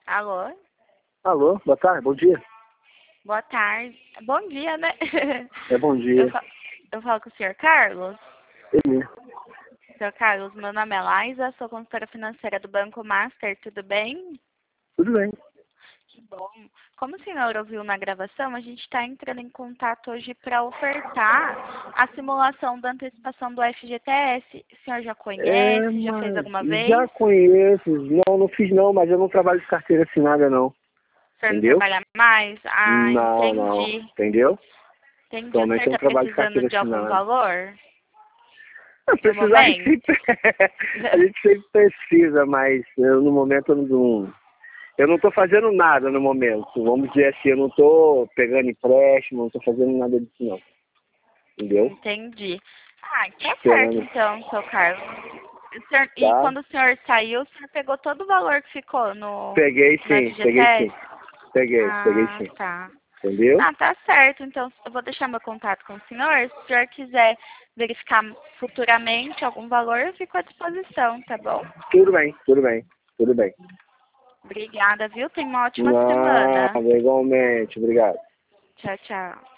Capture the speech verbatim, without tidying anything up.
Alô? Alô, boa tarde, bom dia. Boa tarde. Bom dia, né? É bom dia. Eu, fa eu falo com o senhor Carlos? Ele. senhor Carlos, meu nome é Laisa, sou consultora financeira do Banco Master, tudo bem? Tudo bem. Que bom. Como o senhor ouviu na gravação, a gente está entrando em contato hoje para ofertar a simulação da antecipação do F G T S. O senhor já É, conhece? Já fez mas alguma vez? já conheço. Não, não fiz não, mas eu não trabalho de carteira assinada não. O senhor não Entendeu? trabalha mais? Ah, Não, não. entendi. Entendeu? Entendi. O Atualmente senhor eu não está trabalho de precisando carteira de algum assinada. valor? Não, No precisar a gente momento? sempre, a gente sempre precisa, mas eu, no momento eu não, eu não estou fazendo nada no momento. Vamos dizer assim, eu não estou pegando empréstimo, não estou fazendo nada disso não. Entendeu? Entendi. Ah, tá certo Esperando, então, seu Carlos. O senhor- e tá? quando o senhor saiu, o senhor pegou todo o valor que ficou no, Peguei no sim, peguei F G T S? sim. Peguei, peguei Ah, sim. tá. Entendeu? Ah, tá certo. Então, eu vou deixar meu contato com o senhor. Se o senhor quiser verificar futuramente algum valor, eu fico à disposição, tá bom? Tudo bem, tudo bem, tudo bem. Obrigada, viu? Tenha uma ótima Nada, semana. igualmente, obrigado. Tchau, tchau.